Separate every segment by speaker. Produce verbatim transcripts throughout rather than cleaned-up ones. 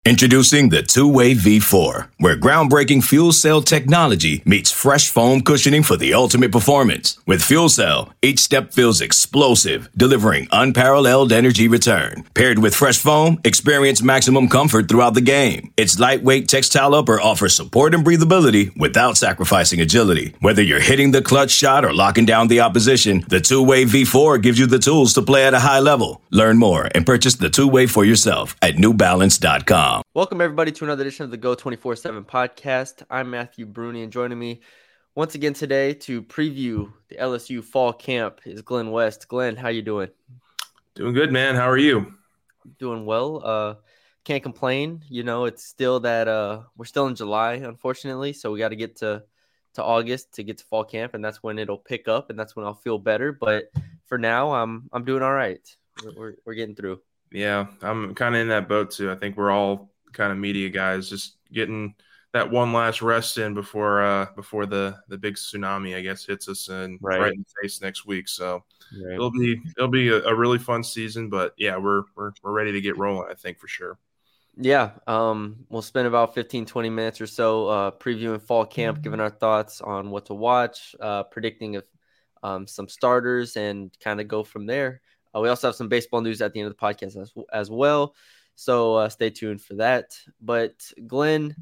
Speaker 1: Introducing the Two-Way V four, where groundbreaking fuel cell technology meets fresh foam cushioning for the ultimate performance. With Fuel Cell, each step feels explosive, delivering unparalleled energy return. Paired with fresh foam, experience maximum comfort throughout the game. Its lightweight textile upper offers support and breathability without sacrificing agility. Whether you're hitting the clutch shot or locking down the opposition, the Two-Way V four gives you the tools to play at a high level. Learn more and purchase the Two-Way for yourself at new balance dot com.
Speaker 2: Welcome, everybody, to another edition of the Go twenty-four seven podcast. I'm Matthew Bruni, and joining me once again today to preview the L S U fall camp is Glenn West. Glenn, how you doing?
Speaker 3: Doing good, man. How are you?
Speaker 2: Doing well. Uh, can't complain. You know, it's still that uh, we're still in July, unfortunately, so we got to get to to August to get to fall camp, and that's when it'll pick up, and that's when I'll feel better. But for now, I'm I'm doing all right. We're we're, we're getting through.
Speaker 3: Yeah, I'm kind of in that boat too. I think we're all kind of media guys, just getting that one last rest in before uh before the the big tsunami, I guess, hits us and right. right in the face next week. So right. it'll be it'll be a, a really fun season. But yeah, we're we're we're ready to get rolling, I think, for sure.
Speaker 2: Yeah, um, we'll spend about fifteen, twenty minutes or so uh, previewing fall camp, giving our thoughts on what to watch, uh, predicting if um, some starters, and kind of go from there. Uh, we also have some baseball news at the end of the podcast as, as well. So uh, stay tuned for that. But Glenn,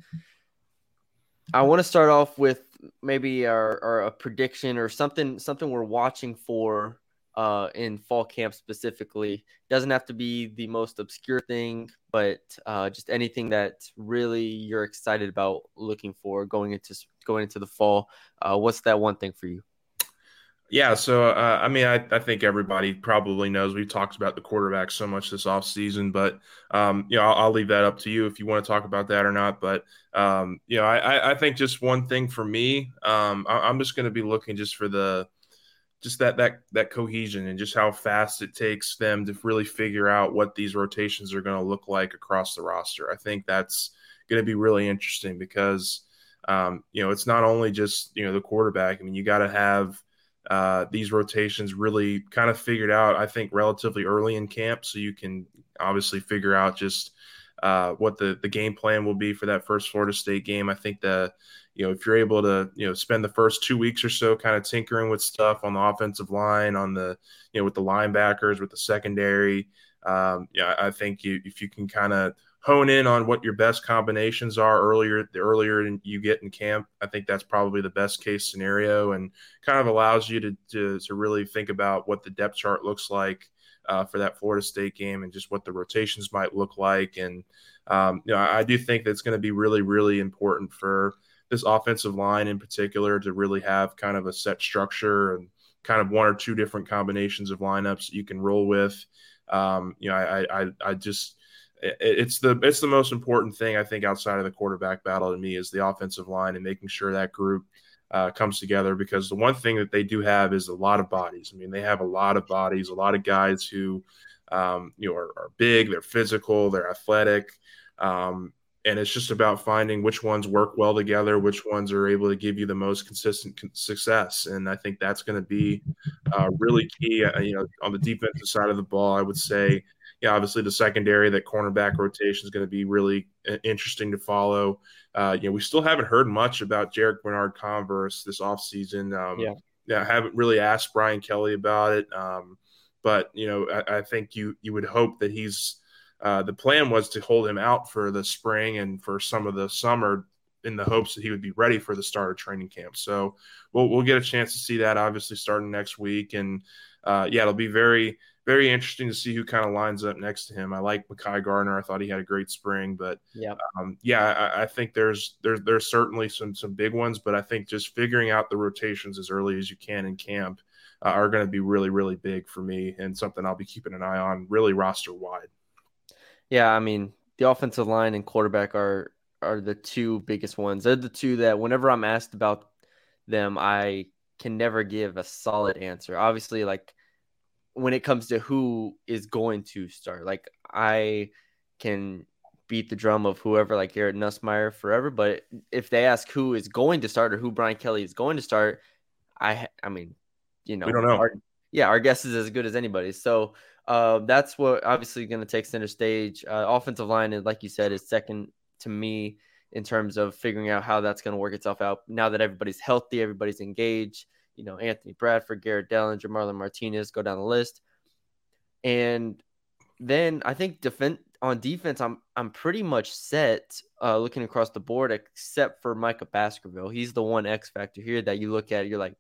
Speaker 2: I want to start off with maybe our, our a prediction or something something we're watching for uh, in fall camp specifically. Doesn't have to be the most obscure thing, but uh, just anything that really you're excited about looking for going into going into the fall. Uh, what's that one thing for you?
Speaker 3: Yeah, so, uh, I mean, I, I think everybody probably knows we've talked about the quarterback so much this offseason, but, um, you know, I'll, I'll leave that up to you if you want to talk about that or not. But, um, you know, I, I think just one thing for me, um, I, I'm just going to be looking just for the just that, that that cohesion and just how fast it takes them to really figure out what these rotations are going to look like across the roster. I think that's going to be really interesting because, um, you know, it's not only just, you know, the quarterback. I mean, you got to have – Uh, these rotations really kind of figured out, I think, relatively early in camp, so you can obviously figure out just uh, what the, the game plan will be for that first Florida State game. I think that, you know, if you're able to, you know, spend the first two weeks or so kind of tinkering with stuff on the offensive line, on the, you know, with the linebackers, with the secondary, um, yeah, I think you, if you can kind of hone in on what your best combinations are earlier, the earlier you get in camp, I think that's probably the best case scenario and kind of allows you to, to, to really think about what the depth chart looks like uh, for that Florida State game and just what the rotations might look like. And, um, you know, I, I do think that's going to be really, really important for this offensive line in particular to really have kind of a set structure and kind of one or two different combinations of lineups that you can roll with. Um, you know, I, I, I just, It's the it's the most important thing, I think, outside of the quarterback battle to me is the offensive line and making sure that group uh, comes together because the one thing that they do have is a lot of bodies. I mean, they have a lot of bodies, a lot of guys who, um, you know, are, are big, they're physical, they're athletic, um, and it's just about finding which ones work well together, which ones are able to give you the most consistent success. And I think that's going to be uh, really key. Uh, you know, on the defensive side of the ball, I would say, yeah, obviously the secondary, that cornerback rotation is going to be really interesting to follow. Uh, you know, we still haven't heard much about Jarek Bernard-Converse this offseason. Um, yeah. yeah, I haven't really asked Brian Kelly about it. Um, but, you know, I, I think you you would hope that he's uh, – the plan was to hold him out for the spring and for some of the summer in the hopes that he would be ready for the start of training camp. So we'll, we'll get a chance to see that obviously starting next week. And, uh, yeah, it'll be very – very interesting to see who kind of lines up next to him. I like Mekhi Gardner. I thought he had a great spring, but yeah, um, yeah, I, I think there's there's there's certainly some some big ones, but I think just figuring out the rotations as early as you can in camp uh, are going to be really really big for me and something I'll be keeping an eye on, really roster wide.
Speaker 2: Yeah, I mean the offensive line and quarterback are are the two biggest ones. They're the two that whenever I'm asked about them, I can never give a solid answer. Obviously, like. When it comes to who is going to start, like I can beat the drum of whoever, like Garrett Nussmeier forever. But if they ask who is going to start or who Brian Kelly is going to start, I, I mean, you know,
Speaker 3: we don't know.
Speaker 2: Our, yeah, our guess is as good as anybody's. So uh, that's what obviously going to take center stage. Uh, offensive line, is, like you said, is second to me in terms of figuring out how that's going to work itself out. Now that everybody's healthy, everybody's engaged. You know, Anthony Bradford, Garrett Dellinger, Marlon Martinez, go down the list. And then I think defense on defense, I'm I'm pretty much set uh, looking across the board, except for Micah Baskerville. He's the one X factor here that you look at. You're like,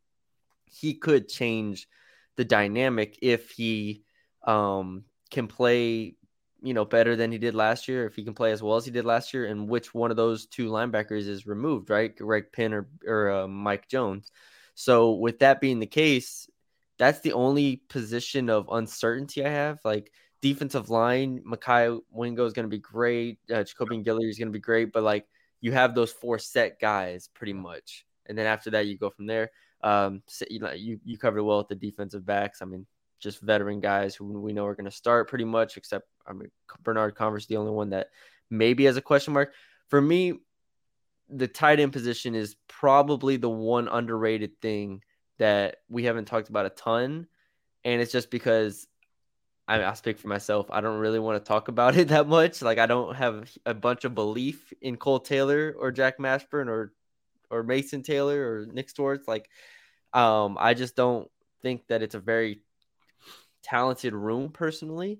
Speaker 2: he could change the dynamic if he um, can play, you know, better than he did last year. If he can play as well as he did last year, and which one of those two linebackers is removed, right? Greg Penn or or uh, Mike Jones. So with that being the case, that's the only position of uncertainty I have. Like defensive line, Makai Wingo is going to be great. Uh, Jacoby Guillory is going to be great. But like you have those four set guys pretty much. And then after that, you go from there. Um, so, you know, you, you covered well with the defensive backs. I mean, just veteran guys who we know are going to start pretty much, except I mean, Bernard Converse, the only one that maybe has a question mark. For me, the tight end position is probably the one underrated thing that we haven't talked about a ton. And it's just because I mean, I'll speak for myself. I don't really want to talk about it that much. Like I don't have a bunch of belief in Cole Taylor or Jack Mashburn or, or Mason Taylor or Nick Swartz. Like, um, I just don't think that it's a very talented room personally,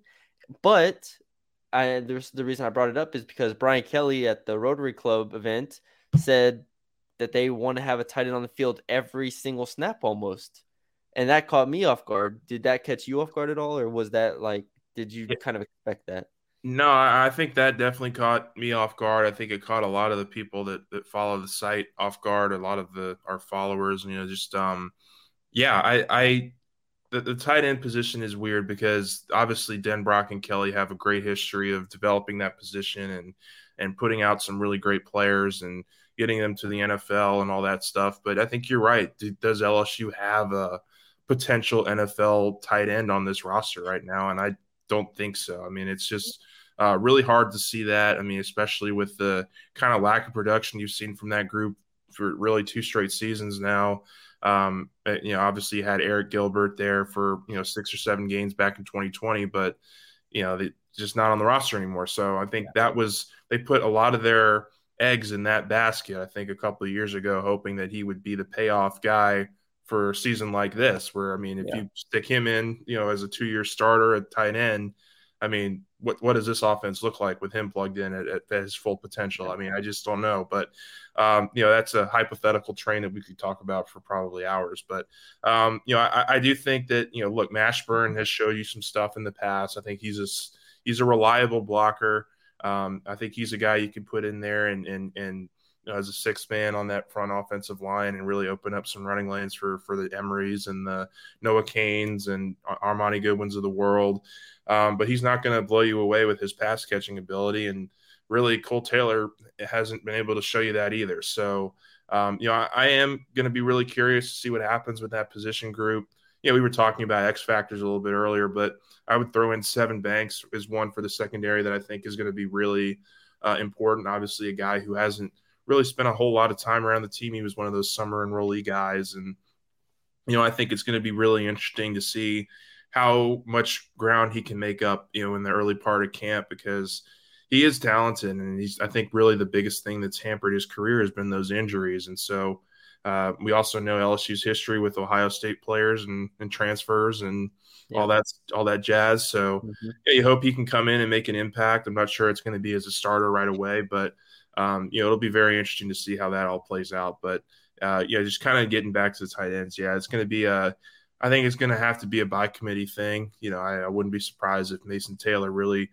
Speaker 2: but I, there's the reason I brought it up is because Brian Kelly at the Rotary Club event said that they want to have a tight end on the field every single snap almost. And that caught me off guard. Did that catch you off guard at all? Or was that like, did you kind of expect that?
Speaker 3: No, I think that definitely caught me off guard. I think it caught a lot of the people that, that follow the site off guard, a lot of the our followers, you know, just, um, yeah, I, I, the, the tight end position is weird because obviously Denbrock and Kelly have a great history of developing that position and, and putting out some really great players and getting them to the N F L and all that stuff. But I think you're right. Does L S U have a potential N F L tight end on this roster right now? And I don't think so. I mean, it's just uh, really hard to see that. I mean, especially with the kind of lack of production you've seen from that group for really two straight seasons now. Um, you know, obviously you had Eric Gilbert there for, you know, six or seven games back in twenty twenty, but, you know, they just not on the roster anymore. So I think that was, they put a lot of their eggs in that basket, I think a couple of years ago, hoping that he would be the payoff guy for a season like this, where, I mean, if yeah. you stick him in, you know, as a two-year starter at tight end, I mean, what what does this offense look like with him plugged in at, at his full potential? I mean, I just don't know. But, um, you know, that's a hypothetical train that we could talk about for probably hours. But, um, you know, I, I do think that, you know, look, Mashburn has showed you some stuff in the past. I think he's a, he's a reliable blocker. Um, I think he's a guy you can put in there and, and, and you know, as a sixth man on that front offensive line and really open up some running lanes for, for the Emerys and the Noah Canes and Armani Goodwins of the world. Um, but he's not going to blow you away with his pass catching ability. And really Cole Taylor hasn't been able to show you that either. So, um, you know, I, I am going to be really curious to see what happens with that position group. You know, we were talking about X factors a little bit earlier, but I would throw in Sevyn Banks as one for the secondary that I think is going to be really uh, important. Obviously a guy who hasn't really spent a whole lot of time around the team. He was one of those summer enrollee guys. And, you know, I think it's going to be really interesting to see how much ground he can make up, you know, in the early part of camp, because he is talented. And he's, I think, really the biggest thing that's hampered his career has been those injuries. And so uh, we also know L S U's history with Ohio State players and, and transfers and yeah. all that, all that jazz. So mm-hmm. yeah, you hope he can come in and make an impact. I'm not sure it's going to be as a starter right away, but um, you know, it'll be very interesting to see how that all plays out. But uh, yeah, just kind of getting back to the tight ends. Yeah, it's going to be a, I think it's going to have to be a by committee thing. You know, I, I wouldn't be surprised if Mason Taylor really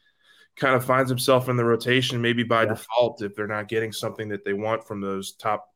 Speaker 3: kind of finds himself in the rotation, maybe by yeah. default, if they're not getting something that they want from those top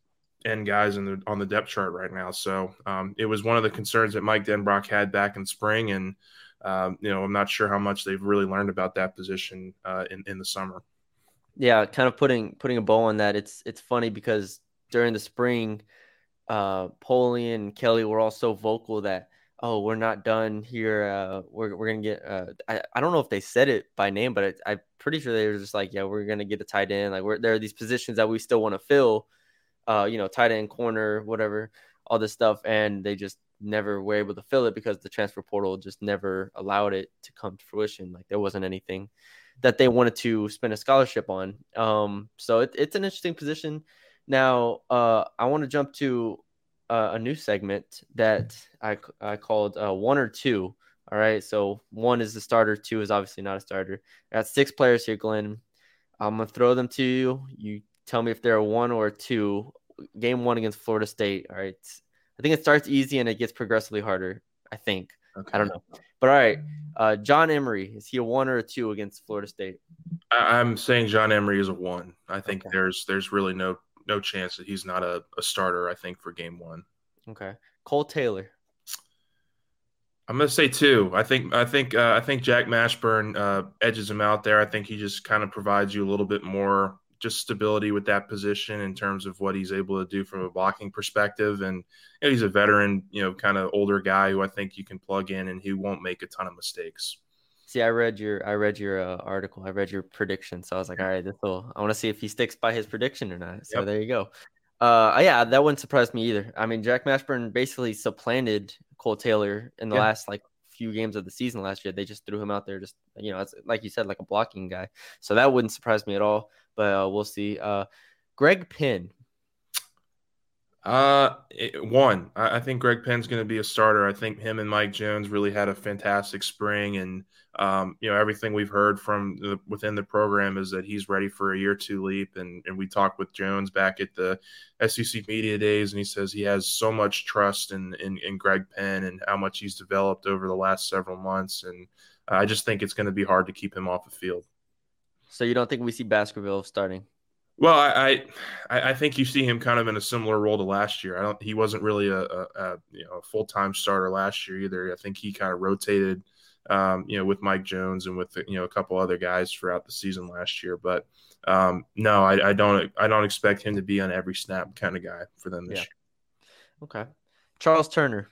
Speaker 3: end guys in the, on the depth chart right now. So um, it was one of the concerns that Mike Denbrock had back in spring. And, um, you know, I'm not sure how much they've really learned about that position uh, in, in the summer.
Speaker 2: Yeah, kind of putting putting a bow on that. It's it's funny because during the spring, uh, Poley and Kelly were all so vocal that, oh, we're not done here. Uh, we're we're gonna get. Uh, I I don't know if they said it by name, but it, I'm pretty sure they were just like, yeah, we're gonna get a tight end. Like, we're, there are these positions that we still want to fill. Uh, you know, tight end, corner, whatever, all this stuff, and they just never were able to fill it because the transfer portal just never allowed it to come to fruition. Like there wasn't anything that they wanted to spend a scholarship on. Um, so it, it's an interesting position. Now, uh, I want to jump to uh, a new segment that I, I called uh, one or two. All right. So one is the starter. Two is obviously not a starter. I got six players here, Glenn. I'm going to throw them to you. You tell me if they're a one or a two. Game one against Florida State. All right. I think it starts easy and it gets progressively harder, I think. Okay. I don't know. But all right. Uh, John Emery, is he a one or a two against Florida State?
Speaker 3: I, I'm saying John Emery is a one. I think okay. there's there's really no no chance that he's not a, a starter, I think, for game one.
Speaker 2: Okay. Cole Taylor.
Speaker 3: I'm gonna say two. I think I think uh, I think Jack Mashburn uh, edges him out there. I think he just kind of provides you a little bit more just stability with that position in terms of what he's able to do from a blocking perspective. And you know, he's a veteran, you know, kind of older guy who I think you can plug in and he won't make a ton of mistakes.
Speaker 2: See, I read your I read your uh, article. I read your prediction, so I was like, all right, this will. I want to see if he sticks by his prediction or not. So yep. There you go. Uh, yeah, that wouldn't surprise me either. I mean, Jack Mashburn basically supplanted Cole Taylor in the yeah. last like few games of the season last year. They just threw him out there, just you know, as, like you said, like a blocking guy. So that wouldn't surprise me at all. But uh, we'll see. Uh, Greg Penn.
Speaker 3: Uh, one. I, I think Greg Penn's going to be a starter. I think him and Mike Jones really had a fantastic spring, and um, you know, everything we've heard from the, within the program is that he's ready for a year two leap. And and we talked with Jones back at the S E C media days, and he says he has so much trust in in, in Greg Penn and how much he's developed over the last several months. And I just think it's going to be hard to keep him off the field.
Speaker 2: So you don't think we see Baskerville starting?
Speaker 3: Well, I, I I think you see him kind of in a similar role to last year. I don't. He wasn't really a, a, a you know a full time starter last year either. I think he kind of rotated, um, you know, with Mike Jones and with you know a couple other guys throughout the season last year. But um, no, I, I don't. I don't expect him to be on every snap kind of guy for them this
Speaker 2: yeah.
Speaker 3: year.
Speaker 2: Okay, Charles Turner.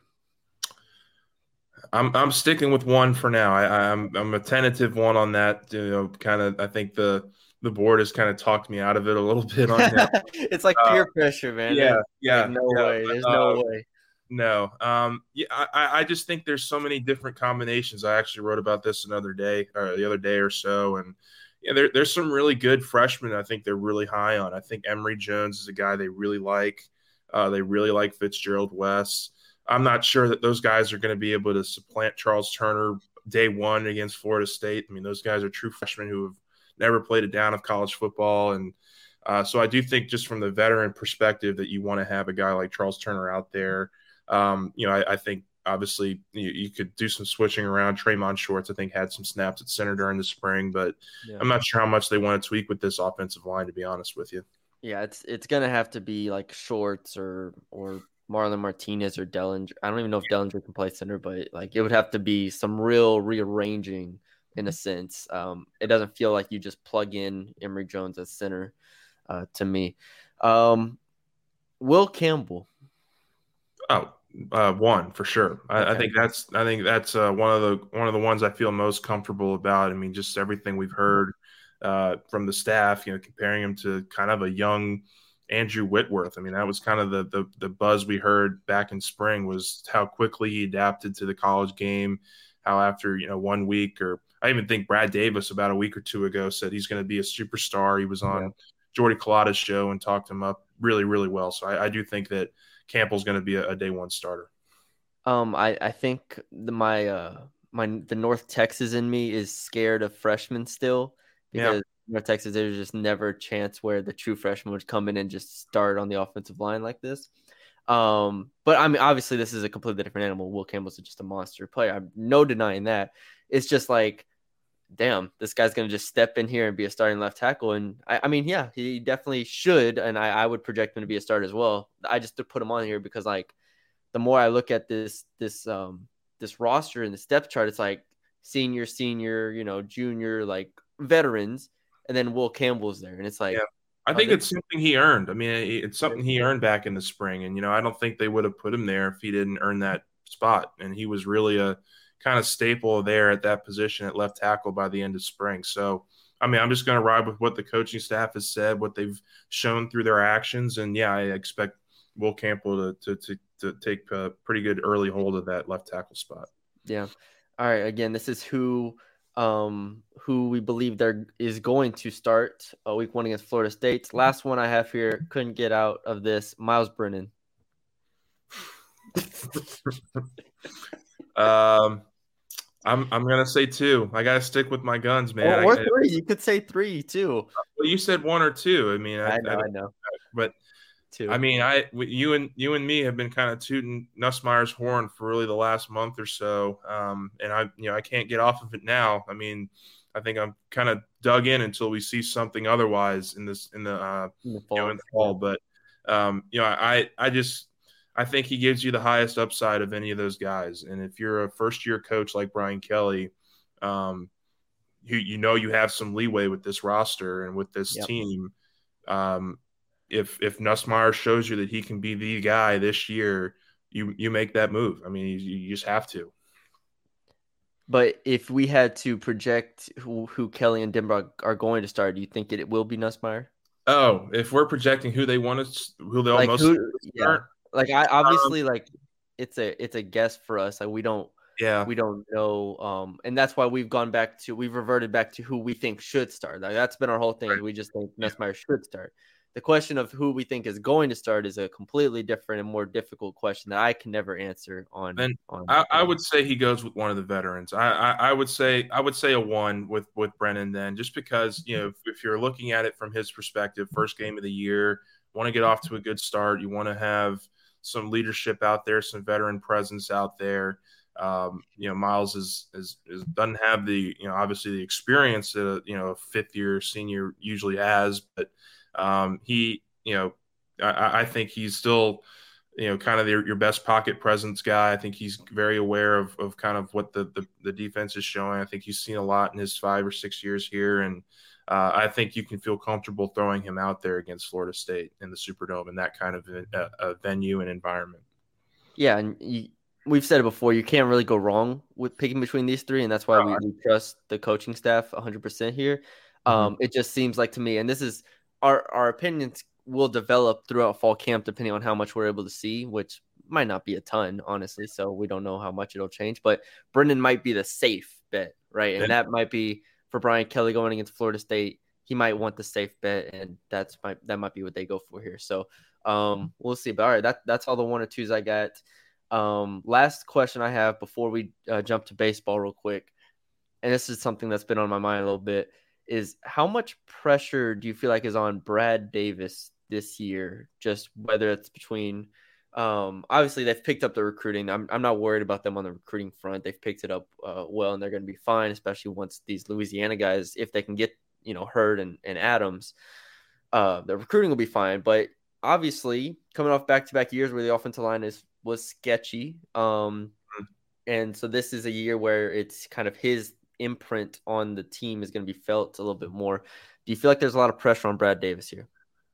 Speaker 3: I'm I'm sticking with one for now. I, I'm I'm a tentative one on that. You know, kind of. I think the. The board has kind of talked me out of it a little bit on that.
Speaker 2: It's like peer uh, pressure, man.
Speaker 3: Yeah,
Speaker 2: There's,
Speaker 3: yeah.
Speaker 2: There's no
Speaker 3: yeah,
Speaker 2: way. There's
Speaker 3: uh,
Speaker 2: no way.
Speaker 3: No. Um, yeah, I, I just think there's so many different combinations. I actually wrote about this another day, or the other day or so, and yeah, there, there's some really good freshmen. I think they're really high on. I think Emory Jones is a guy they really like. Uh, they really like Fitzgerald West. I'm not sure that those guys are going to be able to supplant Charles Turner day one against Florida State. I mean, those guys are true freshmen who have never played a down of college football. And uh, so I do think just from the veteran perspective that you want to have a guy like Charles Turner out there. Um, you know, I, I think obviously you, you could do some switching around. Tremont Shorts, I think, had some snaps at center during the spring, but yeah. I'm not sure how much they want to tweak with this offensive line, to be honest with you.
Speaker 2: Yeah, it's it's going to have to be like Shorts or or Marlon Martinez or Dellinger. I don't even know if Dellinger can play center, but like it would have to be some real rearranging in a sense. Um, it doesn't feel like you just plug in Emory Jones as center uh, to me. Um, Will Campbell.
Speaker 3: Oh, uh, one for sure. I, okay. I think that's I think that's uh, one of the one of the ones I feel most comfortable about. I mean, just everything we've heard uh, from the staff, you know, comparing him to kind of a young Andrew Whitworth. I mean, that was kind of the the, the buzz we heard back in spring was how quickly he adapted to the college game. How after you know one week or I even think Brad Davis about a week or two ago said he's going to be a superstar. He was on yeah. Jordy Culotta's show and talked him up really, really well. So I, I do think that Campbell's going to be a, a day one starter.
Speaker 2: Um, I, I think the, my uh my the North Texas in me is scared of freshmen still because yeah. North Texas there's just never a chance where the true freshman would come in and just start on the offensive line like this. Um, but I mean, obviously this is a completely different animal. Will Campbell's just a monster player. I'm no denying that. It's just like, damn, this guy's going to just step in here and be a starting left tackle. And I, I mean, yeah, he definitely should. And I, I would project him to be a starter as well. I just to put him on here because like the more I look at this, this, um, this roster and the depth chart, it's like senior, senior, you know, junior, like veterans. And then Will Campbell's there. And it's like,
Speaker 3: yeah. I think it's something he earned. I mean, it's something he earned back in the spring. And, you know, I don't think they would have put him there if he didn't earn that spot. And he was really a kind of staple there at that position at left tackle by the end of spring. So, I mean, I'm just going to ride with what the coaching staff has said, what they've shown through their actions. And, yeah, I expect Will Campbell to, to, to to take a pretty good early hold of that left tackle spot.
Speaker 2: Yeah. All right. Again, this is who um, who we believe there is going to start uh, week one against Florida State. Last one I have here, couldn't get out of this, Myles Brennan.
Speaker 3: um, I'm I'm gonna say two. I gotta stick with my guns, man.
Speaker 2: Or, or
Speaker 3: I,
Speaker 2: three. You could say three too.
Speaker 3: Well, you said one or two. I mean, I,
Speaker 2: I know,
Speaker 3: I,
Speaker 2: I know.
Speaker 3: But
Speaker 2: two.
Speaker 3: I mean, I you and you and me have been kind of tooting Nussmeier's horn for really the last month or so, um, and I you know I can't get off of it now. I mean, I think I'm kind of dug in until we see something otherwise in this in the uh,
Speaker 2: in the fall.
Speaker 3: You know, in the fall. But um, you know, I I just. I think he gives you the highest upside of any of those guys. And if you're a first-year coach like Brian Kelly, um, you, you know you have some leeway with this roster and with this yep. team. Um, if if Nussmeier shows you that he can be the guy this year, you you make that move. I mean, you, you just have to.
Speaker 2: But if we had to project who, who Kelly and Denbrock are going to start, do you think it, it will be Nussmeier?
Speaker 3: Oh, if we're projecting who they want to, who they'll
Speaker 2: like
Speaker 3: most
Speaker 2: who,
Speaker 3: start.
Speaker 2: Yeah. Like I obviously um, like it's a it's a guess for us. Like we don't
Speaker 3: yeah
Speaker 2: we don't know. Um, and that's why we've gone back to we've reverted back to who we think should start. Like that's been our whole thing. Right. We just think Nussmeier yeah. should start. The question of who we think is going to start is a completely different and more difficult question that I can never answer on.
Speaker 3: And
Speaker 2: on
Speaker 3: I, I would say he goes with one of the veterans. I, I, I would say I would say a one with with Brennan then, just because you know if, if you're looking at it from his perspective, first game of the year, want to get off to a good start. You want to have some leadership out there, some veteran presence out there. Um, you know, Myles is, is, is doesn't have the, you know, obviously the experience that a, you know, a fifth year senior usually has, but um, he, you know, I, I think he's still, you know, kind of the, your best pocket presence guy. I think he's very aware of, of kind of what the, the, the defense is showing. I think he's seen a lot in his five or six years here. And uh, I think you can feel comfortable throwing him out there against Florida State in the Superdome in that kind of a, a venue and environment.
Speaker 2: Yeah. And you, we've said it before, you can't really go wrong with picking between these three. And that's why we, we trust the coaching staff one hundred percent here. Mm-hmm. Um, it just seems like to me, and this is our, our opinions will develop throughout fall camp, depending on how much we're able to see, which might not be a ton, honestly. So we don't know how much it'll change, but Brennan might be the safe bet, right? And yeah. that might be for Brian Kelly going against Florida State. He might want the safe bet, and that's my, that might be what they go for here. So um, we'll see. But all right, that, that's all the one or twos I got. Um, last question I have before we uh, jump to baseball real quick, and this is something that's been on my mind a little bit, is how much pressure do you feel like is on Brad Davis this year? Just whether it's between, um, obviously they've picked up the recruiting. I'm I'm not worried about them on the recruiting front. They've picked it up uh, well, and they're going to be fine, especially once these Louisiana guys, if they can get, you know, Hurd and, and Adams, uh, the recruiting will be fine. But obviously coming off back-to-back years where the offensive line is was sketchy. Um, and so this is a year where it's kind of his imprint on the team is going to be felt a little bit more. Do you feel like there's a lot of pressure on Brad Davis here?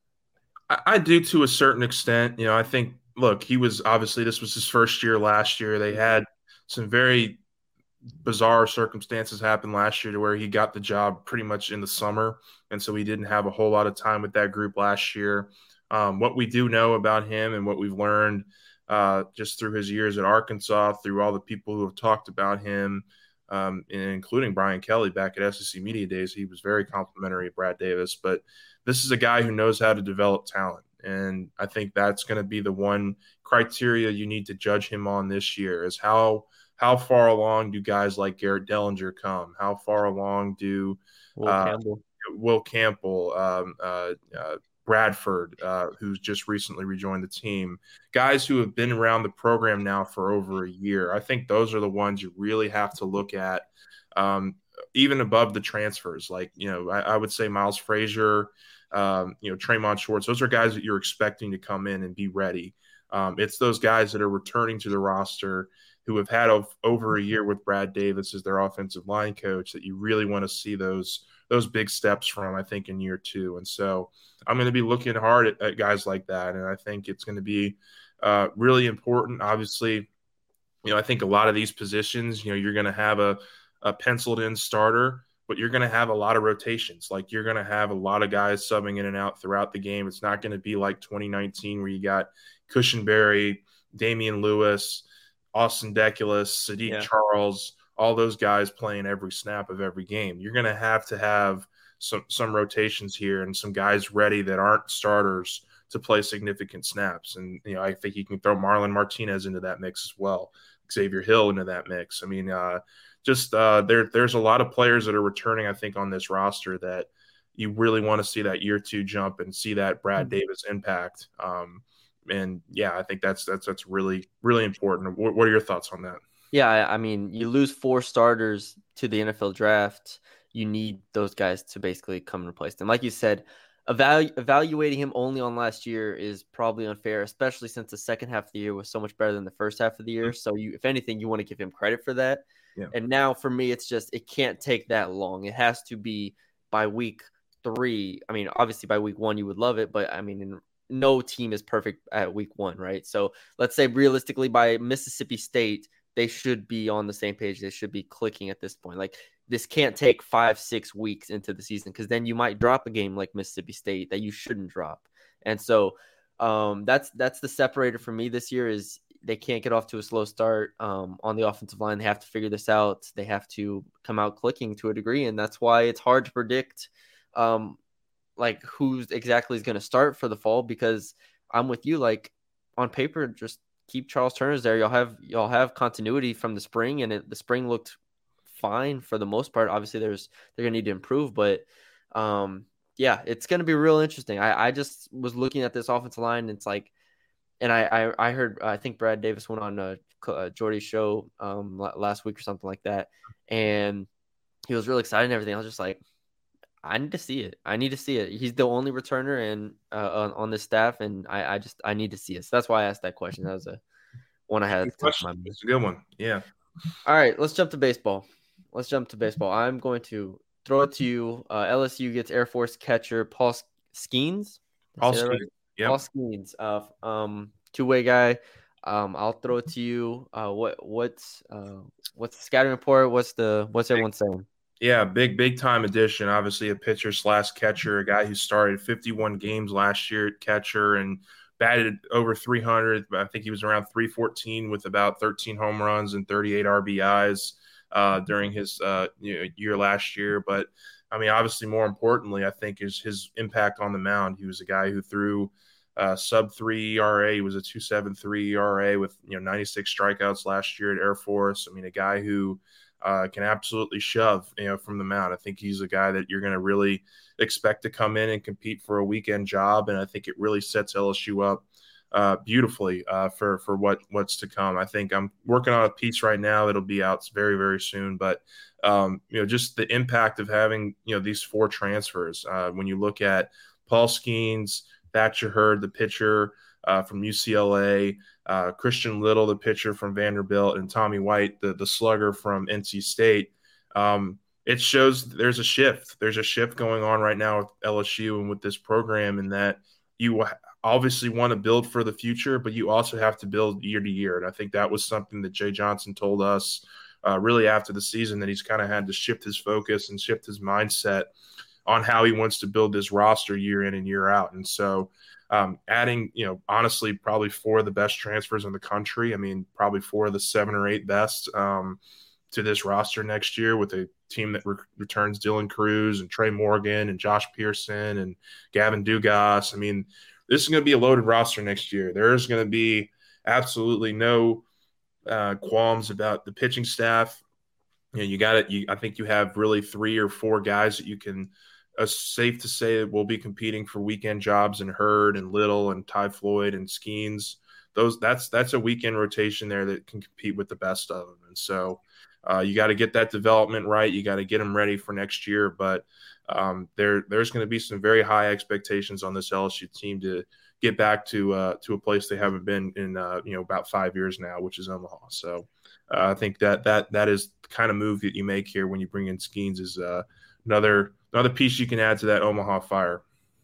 Speaker 3: I, I do to a certain extent. You know, I think, look, he was obviously, this was his first year last year. They had some very bizarre circumstances happen last year to where he got the job pretty much in the summer. And so he didn't have a whole lot of time with that group last year. Um, what we do know about him and what we've learned uh, just through his years at Arkansas, through all the people who have talked about him, um, including Brian Kelly back at S E C Media Days, he was very complimentary of Brad Davis. But this is a guy who knows how to develop talent. And I think that's going to be the one criteria you need to judge him on this year is how how far along do guys like Garrett Dellinger come? How far along do
Speaker 2: Will
Speaker 3: uh,
Speaker 2: Campbell,
Speaker 3: Will Campbell um, uh, uh, Bradford, uh, who's just recently rejoined the team, guys who have been around the program now for over a year. I think those are the ones you really have to look at, um, even above the transfers. Like, you know, I, I would say Miles Frazier, um, you know, Tremont Schwartz. Those are guys that you're expecting to come in and be ready. Um, it's those guys that are returning to the roster who have had a, over a year with Brad Davis as their offensive line coach that you really want to see those those big steps from, I think, in year two. And so I'm going to be looking hard at, at guys like that. And I think it's going to be uh, really important. Obviously, you know, I think a lot of these positions, you know, you're going to have a, a penciled in starter, but you're going to have a lot of rotations. Like you're going to have a lot of guys subbing in and out throughout the game. It's not going to be like twenty nineteen where you got Cushenberry, Damian Lewis, Austin Deculus, Sadiq
Speaker 2: Yeah.
Speaker 3: Charles, all those guys playing every snap of every game. You're going to have to have some some rotations here and some guys ready that aren't starters to play significant snaps. And, you know, I think you can throw Marlon Martinez into that mix as well, Xavier Hill into that mix. I mean, uh, just uh, there there's a lot of players that are returning, I think, on this roster that you really want to see that year two jump and see that Brad mm-hmm. Davis impact. Um, and yeah, I think that's that's that's really really important. What, what are your thoughts on that?
Speaker 2: Yeah, I mean, you lose four starters to the N F L draft. You need those guys to basically come and replace them. Like you said, evalu- evaluating him only on last year is probably unfair, especially since the second half of the year was so much better than the first half of the year. Mm-hmm. So, you, if anything, you want to give him credit for that. Yeah. And now for me, it's just it can't take that long. It has to be by week three. I mean, obviously by week one, you would love it, but I mean, in, no team is perfect at week one, right? So let's say realistically by Mississippi State, they should be on the same page. They should be clicking at this point. Like this can't take five, six weeks into the season because then you might drop a game like Mississippi State that you shouldn't drop. And so um, that's that's the separator for me this year is they can't get off to a slow start um, on the offensive line. They have to figure this out. They have to come out clicking to a degree, and that's why it's hard to predict um, like who's exactly is going to start for the fall because I'm with you. Like on paper, just keep Charles Turner's there. You'll have you'll have continuity from the spring, and it, the spring looked fine for the most part. Obviously, there's they're gonna need to improve, but um, yeah, it's gonna be real interesting. I, I just was looking at this offensive line, and it's like, and I I, I heard I think Brad Davis went on a, a Jordy's show um last week or something like that, and he was really excited and everything. I was just like, I need to see it. I need to see it. He's the only returner and uh, on, on this staff, and I, I just I need to see it. So that's why I asked that question. That was a one I had.
Speaker 3: It's a good one. Yeah.
Speaker 2: All right, let's jump to baseball. Let's jump to baseball. I'm going to throw it to you. Uh, L S U gets Air Force catcher Paul Skeens.
Speaker 3: Paul Skeens.
Speaker 2: Right?
Speaker 3: Yep.
Speaker 2: Paul Skeens. Uh, um, two-way guy. Um, I'll throw it to you. Uh, what what's uh what's the scouting report? What's the what's everyone saying?
Speaker 3: Yeah, big, big time addition. Obviously, a pitcher slash catcher, a guy who started fifty-one games last year at catcher and batted over three hundred. I think he was around three fourteen with about thirteen home runs and thirty-eight R B Is uh, during his uh, you know, year last year. But I mean, obviously, more importantly, I think is his impact on the mound. He was a guy who threw uh, sub three E R A. He was a two point seven three E R A with you know ninety-six strikeouts last year at Air Force. I mean, a guy who Uh, can absolutely shove, you know, from the mound. I think he's a guy that you're going to really expect to come in and compete for a weekend job, and I think it really sets L S U up uh, beautifully uh, for for what what's to come. I think I'm working on a piece right now that'll be out very very soon, but um, you know, just the impact of having you know these four transfers. Uh, when you look at Paul Skeens, Thatcher Hurd, the pitcher uh, from U C L A. Uh, Christian Little, the pitcher from Vanderbilt, and Tommy White, the, the slugger from N C State. Um, it shows there's a shift. There's a shift going on right now with L S U and with this program in that you obviously want to build for the future, but you also have to build year to year. And I think that was something that Jay Johnson told us uh, really after the season, that he's kind of had to shift his focus and shift his mindset on how he wants to build this roster year in and year out. And so Um, adding, you know, honestly, probably four of the best transfers in the country. I mean, probably four of the seven or eight best um, to this roster next year with a team that re- returns Dylan Cruz and Trey Morgan and Josh Pearson and Gavin Dugas. I mean, this is going to be a loaded roster next year. There's going to be absolutely no uh, qualms about the pitching staff. You know, you got it. You, I think you have really three or four guys that you can – Uh, safe to say that we'll be competing for weekend jobs in Hurd and Little and Ty Floyd and Skeens. Those that's that's a weekend rotation there that can compete with the best of them. And so uh, you got to get that development right. You got to get them ready for next year. But um, there there's going to be some very high expectations on this L S U team to get back to uh, to a place they haven't been in uh, you know about five years now, which is Omaha. So uh, I think that that that is the kind of move that you make here when you bring in Skeens is uh, another. Another piece you can add to that Omaha Fire.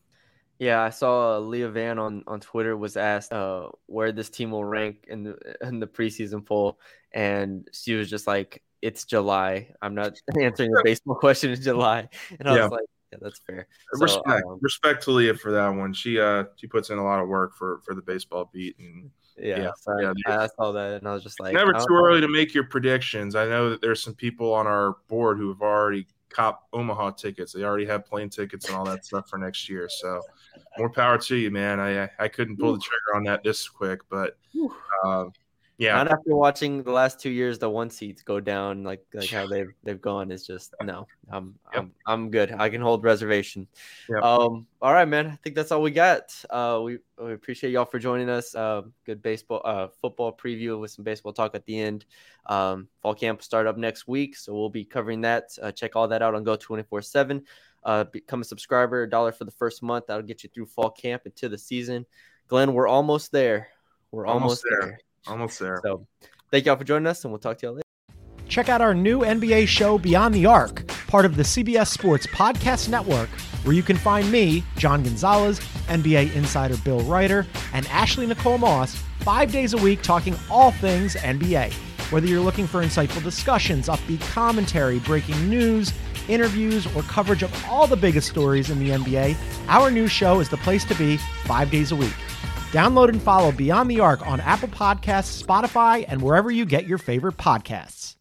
Speaker 2: Yeah, I saw Leah Van on, on Twitter was asked uh, where this team will rank in the in the preseason poll, and she was just like, "It's July. I'm not answering a baseball question in July." And I yeah. was like, "Yeah, that's fair." So,
Speaker 3: respect,
Speaker 2: um,
Speaker 3: respect to Leah for that one. She uh she puts in a lot of work for for the baseball beat, and
Speaker 2: Yeah,
Speaker 3: yeah,
Speaker 2: so
Speaker 3: yeah
Speaker 2: I, I saw that and I was just like,
Speaker 3: never
Speaker 2: oh,
Speaker 3: too early to make your predictions. I know that there's some people on our board who have already copped Omaha tickets. They already have plane tickets and all that stuff for next year. So more power to you, man. I I couldn't pull the trigger on that this quick, but um, yeah.
Speaker 2: Not after watching the last two years, the one seeds go down like like how they've they've gone is just no. I'm yep. I'm I'm good. I can hold reservation. Yep. Um. All right, man. I think that's all we got. Uh. We we appreciate y'all for joining us. Uh. Good baseball. Uh. Football preview with some baseball talk at the end. Um. Fall camp start up next week, so we'll be covering that. Uh, check all that out on Go twenty-four seven. Uh. Become a subscriber. A dollar for the first month. That'll get you through fall camp into the season. Glenn, we're almost there. We're almost, almost there. there.
Speaker 3: Almost there.
Speaker 2: So thank y'all for joining us, and we'll talk to y'all later.
Speaker 4: Check out our new N B A show, Beyond the Arc, part of the C B S Sports Podcast Network, where you can find me, John Gonzalez, N B A insider Bill Ryder, and Ashley Nicole Moss, five days a week talking all things N B A. Whether you're looking for insightful discussions, upbeat commentary, breaking news, interviews, or coverage of all the biggest stories in the N B A, our new show is the place to be five days a week. Download and follow Beyond the Arc on Apple Podcasts, Spotify, and wherever you get your favorite podcasts.